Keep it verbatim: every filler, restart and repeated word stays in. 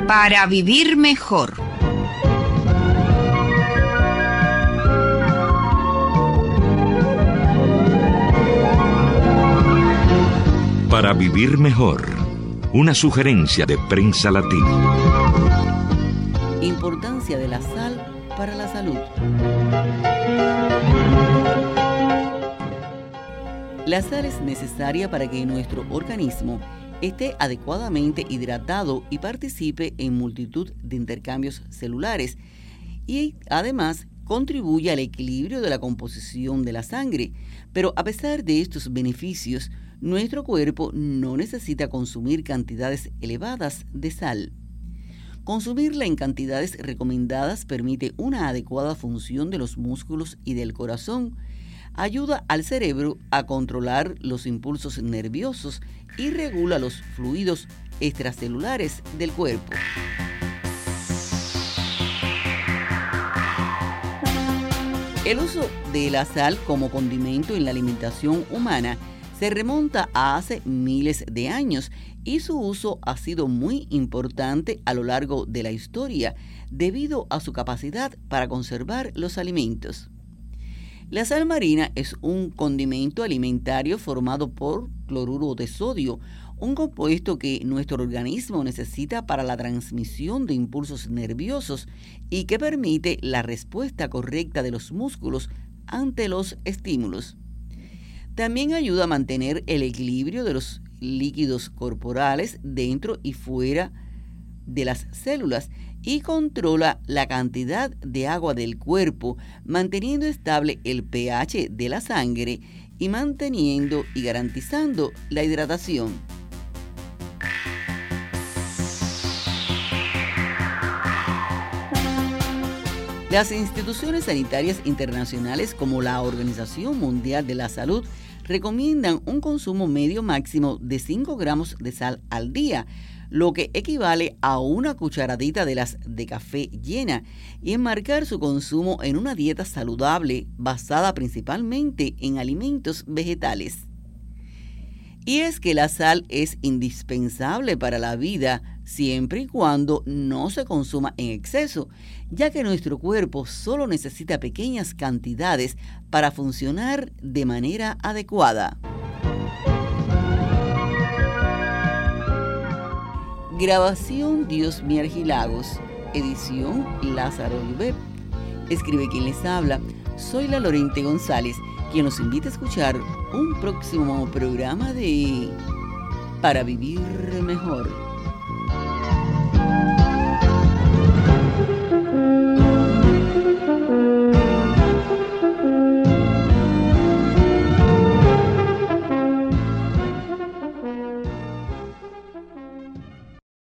Para vivir mejor. Para vivir mejor. Una sugerencia de Prensa Latina. Importancia de la sal para la salud. La sal es necesaria para que nuestro organismo esté adecuadamente hidratado y participe en multitud de intercambios celulares y además contribuye al equilibrio de la composición de la sangre. Pero a pesar de estos beneficios, nuestro cuerpo no necesita consumir cantidades elevadas de sal. Consumirla en cantidades recomendadas permite una adecuada función de los músculos y del corazón, ayuda al cerebro a controlar los impulsos nerviosos y regula los fluidos extracelulares del cuerpo. El uso de la sal como condimento en la alimentación humana se remonta a hace miles de años y su uso ha sido muy importante a lo largo de la historia debido a su capacidad para conservar los alimentos. La sal marina es un condimento alimentario formado por cloruro de sodio, un compuesto que nuestro organismo necesita para la transmisión de impulsos nerviosos y que permite la respuesta correcta de los músculos ante los estímulos. También ayuda a mantener el equilibrio de los líquidos corporales dentro y fuera de las células y controla la cantidad de agua del cuerpo, manteniendo estable el pH de la sangre y manteniendo y garantizando la hidratación. Las instituciones sanitarias internacionales como la Organización Mundial de la Salud recomiendan un consumo medio máximo de cinco gramos de sal al día, lo que equivale a una cucharadita de las de café llena, y enmarcar su consumo en una dieta saludable basada principalmente en alimentos vegetales. Y es que la sal es indispensable para la vida siempre y cuando no se consuma en exceso, ya que nuestro cuerpo solo necesita pequeñas cantidades para funcionar de manera adecuada. Grabación Diosmi Argilagos, edición Lázaro Llubet. Escribe quien les habla, soy la Lorente González, quien los invita a escuchar un próximo programa de Para Vivir Mejor.